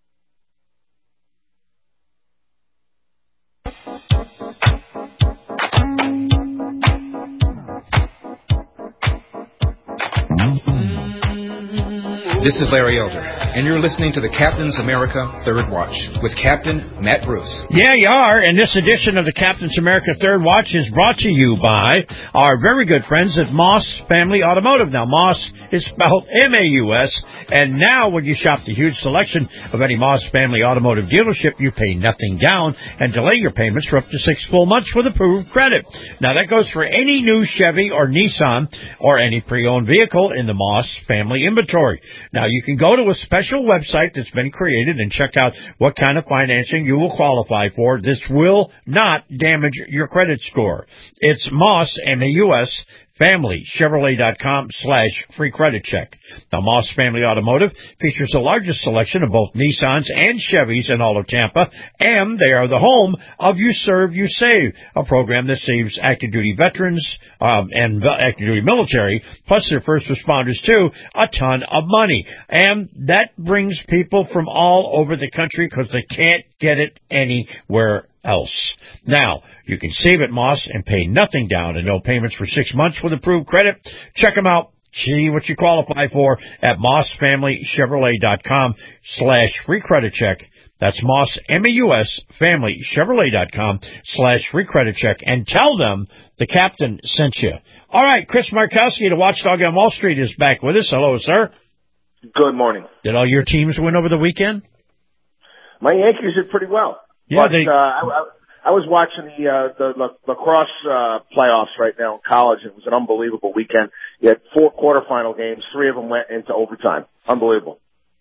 This is Larry Elder, and you're listening to the Captain's America Third Watch with Captain Matt Bruce. Yeah, you are, and this edition of the Captain's America Third Watch is brought to you by our very good friends at Moss Family Automotive. Now, Moss is spelled M A U S, and now when you shop the huge selection of any Moss Family Automotive dealership, you pay nothing down and delay your payments for up to six full months with approved credit. Now, that goes for any new Chevy or Nissan or any pre-owned vehicle in the Moss Family inventory. Now, you can go to a special website that's been created and check out what kind of financing you will qualify for. This will not damage your credit score. It's Moss, M A U S, Family, Chevrolet dot com slash free credit check. The Moss Family Automotive features the largest selection of both Nissans and Chevys in all of Tampa, and they are the home of You Serve, You Save, a program that saves active duty veterans um, and active duty military, plus their first responders too, a ton of money. And that brings people from all over the country because they can't get it anywhere else. Now, you can save at Moss and pay nothing down and no payments for six months with approved credit. Check them out. See what you qualify for at Moss Family Chevrolet dot com slash free credit check. That's Moss, M A U S, Family Chevrolet dot com slash free credit check. And tell them the captain sent you. All right, Chris Markowski, the Watchdog on Wall Street, is back with us. Hello, sir. Good morning. Did all your teams win over the weekend? My Yankees did pretty well. Yeah, but, they. Uh, I, I was watching the uh, the lacrosse uh, playoffs right now in college. It was an unbelievable weekend. You had four quarterfinal games. Three of them went into overtime. Unbelievable.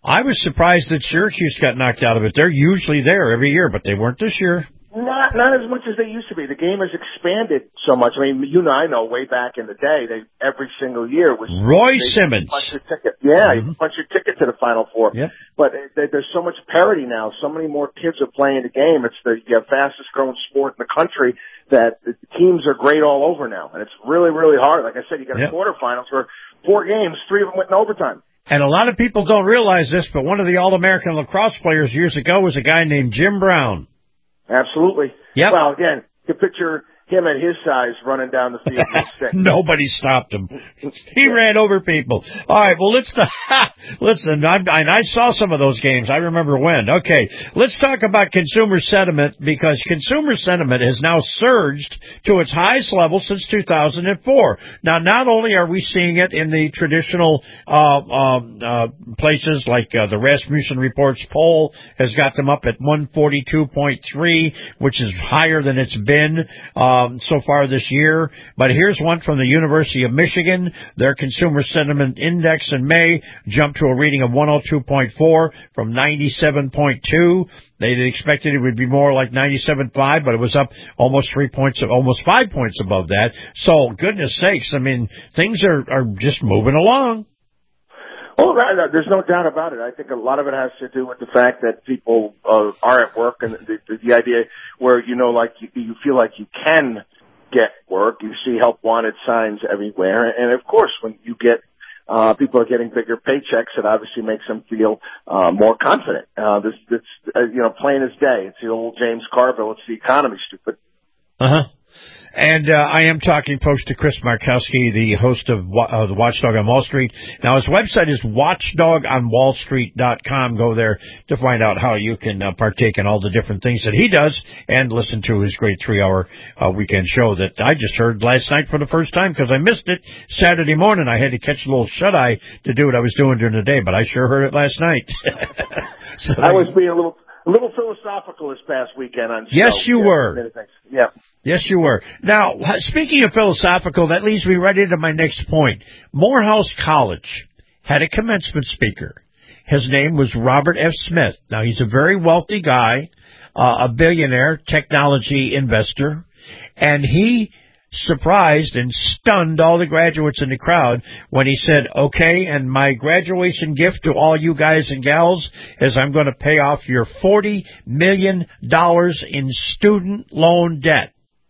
I was surprised that Syracuse got knocked out of it. They're usually there every year, but they weren't this year. Not not as much as they used to be. The game has expanded so much. I mean, you and I know way back in the day, they every single year was Roy Simmons. Punch your ticket. Yeah, Mm-hmm. you punch your ticket to the Final Four. Yep. But uh, there's so much parity now. So many more kids are playing the game. It's the you know, fastest growing sport in the country. That the teams are great all over now, and it's really really hard. Like I said, you got yep. quarterfinals where four games, three of them went in overtime. And a lot of people don't realize this, but one of the All-American lacrosse players years ago was a guy named Jim Brown. Absolutely. Yep. Well, again, you picture him at his size running down the field. Nobody stopped him. He ran over people. All right, well, let's listen. I, I saw some of those games. I remember when. Okay, let's talk about consumer sentiment, because consumer sentiment has now surged to its highest level since two thousand four. Now, not only are we seeing it in the traditional uh, um, uh, places like uh, the Rasmussen Reports poll has got them up at one forty-two point three, which is higher than it's been Uh, Um, so far this year. But here's one from the University of Michigan. Their consumer sentiment index in May jumped to a reading of one oh two point four from ninety-seven point two. They had expected it would be more like ninety-seven point five, but it was up almost three points, almost five points above that. So, goodness sakes, I mean, things are, are just moving along. Oh, right, uh, there's no doubt about it. I think a lot of it has to do with the fact that people uh, are at work, and the, the, the idea where, you know, like you, you feel like you can get work. You see help wanted signs everywhere. And, of course, when you get uh, people are getting bigger paychecks, it obviously makes them feel uh, more confident. Uh, this, this, uh, you know, plain as day. It's the old James Carville. It's the economy, stupid. Uh-huh. And uh, I am talking, folks, to Chris Markowski, the host of uh, the Watchdog on Wall Street. Now, his website is watchdog on wall street dot com. Go there to find out how you can uh, partake in all the different things that he does and listen to his great three-hour uh, weekend show that I just heard last night for the first time because I missed it Saturday morning. I had to catch a little shut-eye to do what I was doing during the day, but I sure heard it last night. So I was being a little... A little philosophical this past weekend on show. Yes, you yeah, were. Yeah. Yes, you were. Now, speaking of philosophical, that leads me right into my next point. Morehouse College had a commencement speaker. His name was Robert F. Smith. Now, he's a very wealthy guy, uh, a billionaire technology investor, and he surprised and stunned all the graduates in the crowd when he said, okay, and my graduation gift to all you guys and gals is I'm going to pay off your forty million dollars in student loan debt.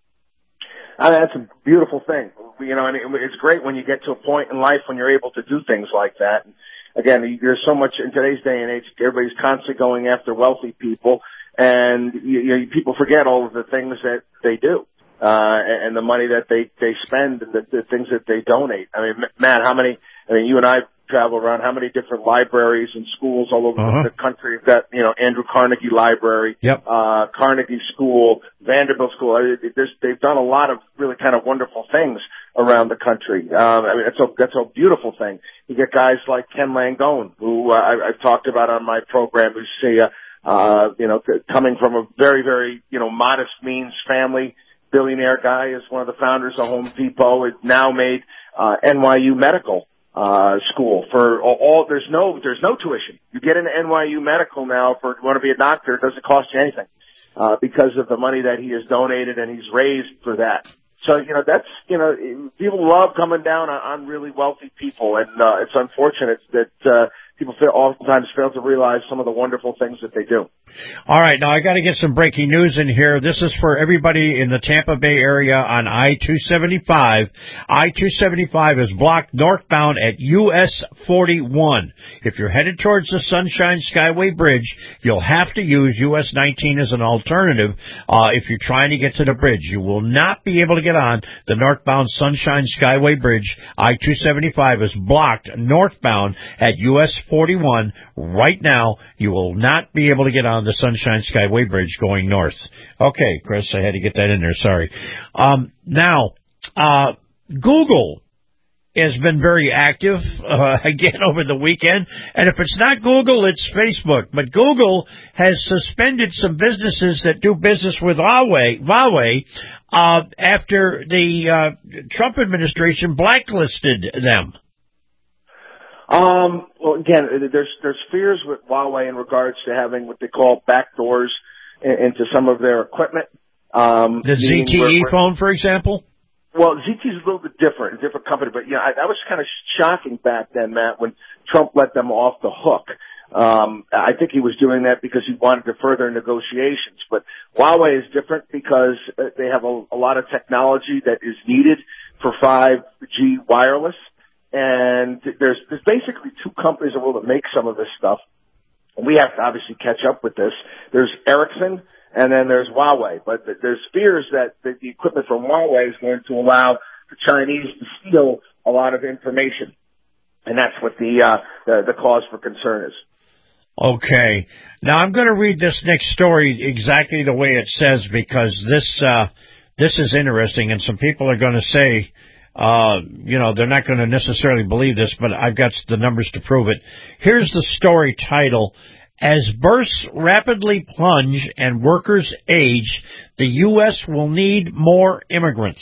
I mean, that's a beautiful thing. You know, and it's great when you get to a point in life when you're able to do things like that. Again, there's so much in today's day and age, everybody's constantly going after wealthy people, and you, you know, people forget all of the things that they do. Uh, and the money that they, they spend and the, the things that they donate. I mean, Matt, how many, I mean, you and I travel around, how many different libraries and schools all over uh-huh. the country have got, you know, Andrew Carnegie Library, yep. uh, Carnegie School, Vanderbilt School. I mean, there's, they've done a lot of really kind of wonderful things around the country. Um, I mean, that's a, that's a beautiful thing. You get guys like Ken Langone, who, uh, I, I've talked about on my program, who's, say, uh, uh, you know, coming from a very, very, you know, modest means family, billionaire guy, is one of the founders of Home Depot. It now made uh, N Y U Medical uh, School for all, all. There's no there's no tuition. You get into N Y U Medical now for if you want to be a doctor. It doesn't cost you anything uh, because of the money that he has donated and he's raised for that. So you know that's you know people love coming down on, on really wealthy people, and uh, it's unfortunate that uh, people fail, oftentimes fail to realize some of the wonderful things that they do. All right, now I got to get some breaking news in here. This is for everybody in the Tampa Bay area on I two seventy-five. I two seventy-five is blocked northbound at U S forty-one. If you're headed towards the Sunshine Skyway Bridge, you'll have to use U S nineteen as an alternative uh, if you're trying to get to the bridge. You will not be able to get on the northbound Sunshine Skyway Bridge. I two seventy-five is blocked northbound at U S forty-one. Right now, you will not be able to get on the Sunshine Skyway Bridge going north. Okay, Chris, I had to get that in there. Sorry. Um, now, uh, Google has been very active, uh, again, over the weekend. And if it's not Google, it's Facebook. But Google has suspended some businesses that do business with Huawei, Huawei uh, after the uh, Trump administration blacklisted them. Um, well, again, there's there's fears with Huawei in regards to having what they call backdoors into some of their equipment. Um, the Z T E where, where, phone, for example? Well, Z T E is a little bit different, a different company, but, you know, I, that was kind of shocking back then, Matt, when Trump let them off the hook. Um, I think he was doing that because he wanted to further negotiations, but Huawei is different because they have a, a lot of technology that is needed for five G wireless. And there's, there's basically two companies in the world that make some of this stuff. And we have to obviously catch up with this. There's Ericsson, and then there's Huawei. But there's fears that the equipment from Huawei is going to allow the Chinese to steal a lot of information. And that's what the, uh, the, the cause for concern is. Okay. Now I'm going to read this next story exactly the way it says because this, uh, this is interesting, and some people are going to say, Uh, you know, they're not going to necessarily believe this, but I've got the numbers to prove it. Here's the story title. As births rapidly plunge and workers age, the U S will need more immigrants.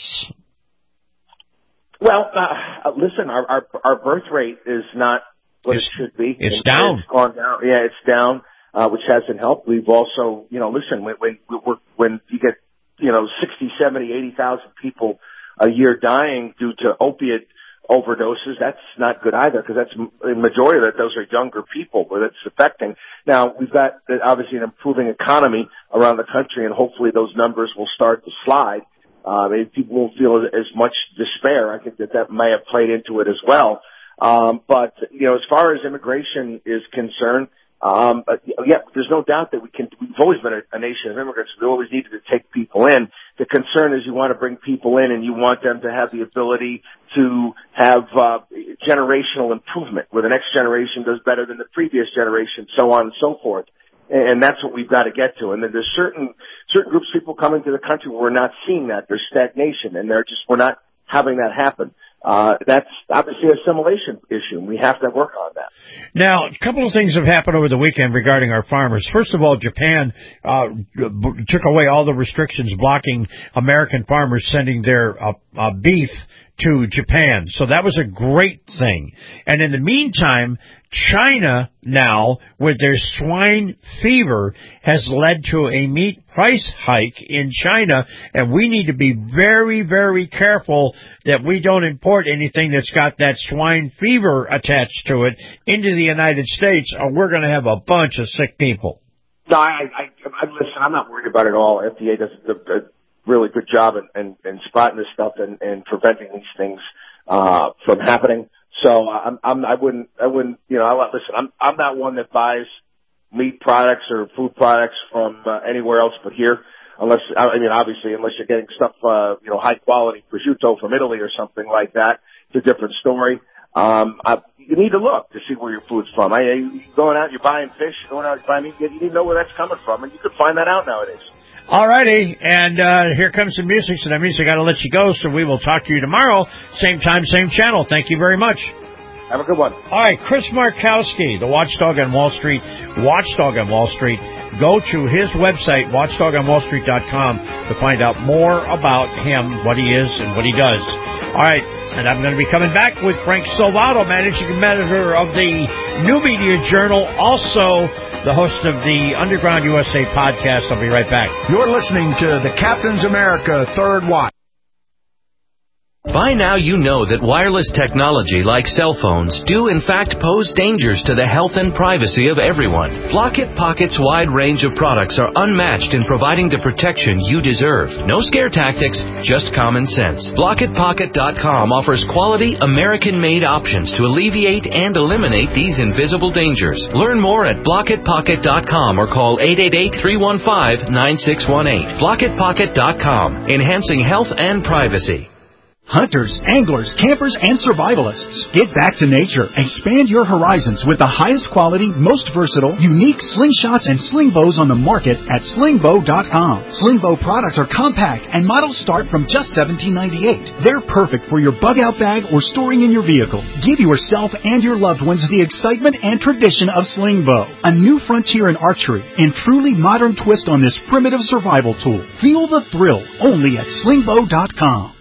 Well, uh, listen, our, our, our birth rate is not what it's, it should be. It's and down. It's gone down. Yeah, it's down, uh, which hasn't helped. We've also, you know, listen, when, when, when you get, you know, sixty, seventy, eighty thousand people a year dying due to opiate overdoses, that's not good either, because that's the majority of that. Those are younger people where that's affecting. Now, we've got obviously an improving economy around the country, and hopefully those numbers will start to slide. Uh, maybe people won't feel as much despair. I think that that may have played into it as well. Um, but, you know, as far as immigration is concerned, Um, but yeah, there's no doubt that we can, we've always been a, a nation of immigrants. We always needed to take people in. The concern is you want to bring people in and you want them to have the ability to have, uh, generational improvement where the next generation does better than the previous generation, so on and so forth. And, and that's what we've got to get to. And then there's certain, certain groups of people coming to the country where we're not seeing that. There's stagnation and they're just, we're not having that happen. Uh, that's obviously an assimilation issue. We have to work on that. Now, a couple of things have happened over the weekend regarding our farmers. First of all, Japan uh, b- took away all the restrictions blocking American farmers sending their uh, uh, beef to Japan. So that was a great thing. And in the meantime, China now, with their swine fever, has led to a meat price hike in China, and we need to be very, very careful that we don't import anything that's got that swine fever attached to it into the United States, or we're going to have a bunch of sick people. No, I, I, I listen, I'm not worried about it at all. F D A does a, a really good job in, in, in spotting this stuff and, and preventing these things uh from happening. So I'm, I'm, I wouldn't, I wouldn't, you know, I listen, I'm, I'm not one that buys meat products or food products from uh, anywhere else but here, unless, I mean, obviously, unless you're getting stuff, uh, you know, high quality prosciutto from Italy or something like that. It's a different story. Um, I, you need to look to see where your food's from. I, you going out, you're buying fish, you're going out, you're buying meat, you need to know where that's coming from, and you can find that out nowadays. All righty, and uh, here comes some music, so that means I got to let you go, so we will talk to you tomorrow, same time, same channel. Thank you very much. Have a good one. All right, Chris Markowski, the Watchdog on Wall Street, Watchdog on Wall Street. Go to his website, watchdog on wall street dot com, to find out more about him, what he is, and what he does. All right, and I'm going to be coming back with Frank Salvato, managing editor of the New Media Journal, also the host of the Underground U S A podcast. I'll be right back. You're listening to the Captain's America Third Watch. By now you know that wireless technology like cell phones do in fact pose dangers to the health and privacy of everyone. Blockit Pocket's wide range of products are unmatched in providing the protection you deserve. No scare tactics, just common sense. Blockit Pocket dot com offers quality American-made options to alleviate and eliminate these invisible dangers. Learn more at Blockit Pocket dot com or call eight eight eight, three one five, nine six one eight. Blockit Pocket dot com, enhancing health and privacy. Hunters, anglers, campers, and survivalists. Get back to nature. Expand your horizons with the highest quality, most versatile, unique slingshots and sling bows on the market at sling bow dot com. Sling bow products are compact and models start from just seventeen ninety-eight. They're perfect for your bug out bag or storing in your vehicle. Give yourself and your loved ones the excitement and tradition of sling bow. A new frontier in archery and truly modern twist on this primitive survival tool. Feel the thrill only at sling bow dot com.